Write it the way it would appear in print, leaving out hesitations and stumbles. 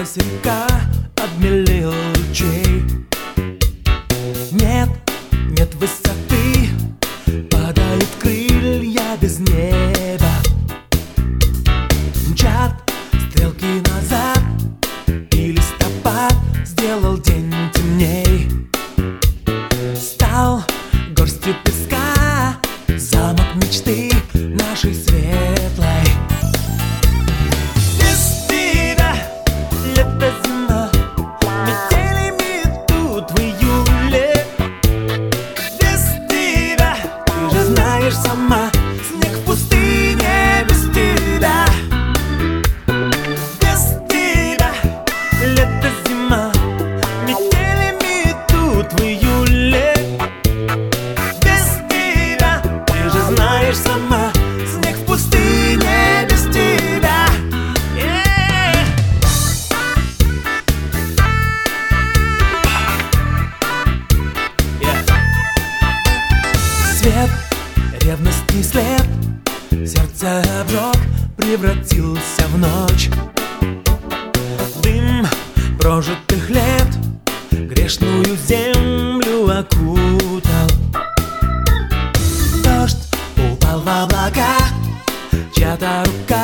Разлилась река, обмелел ручей. Нет, нет высоты, падают крылья без неба. Мчат стрелки назад, и листопад сделал день темней. Стал горстью песка замок мечты нашей светлой. Без тебя лето, зима, метелями идут в июле. Без тебя, ты же знаешь сама, снег в пустыне без тебя. Без тебя лето, зима, метелями идут в июле. Без тебя, ты же знаешь сама, снег в пустыне без тебя. Свет, ревности след, сердце обжег, превратился в ночь. Дым прожитых лет грешную землю окутал. Дождь упал в облака, чья-то рука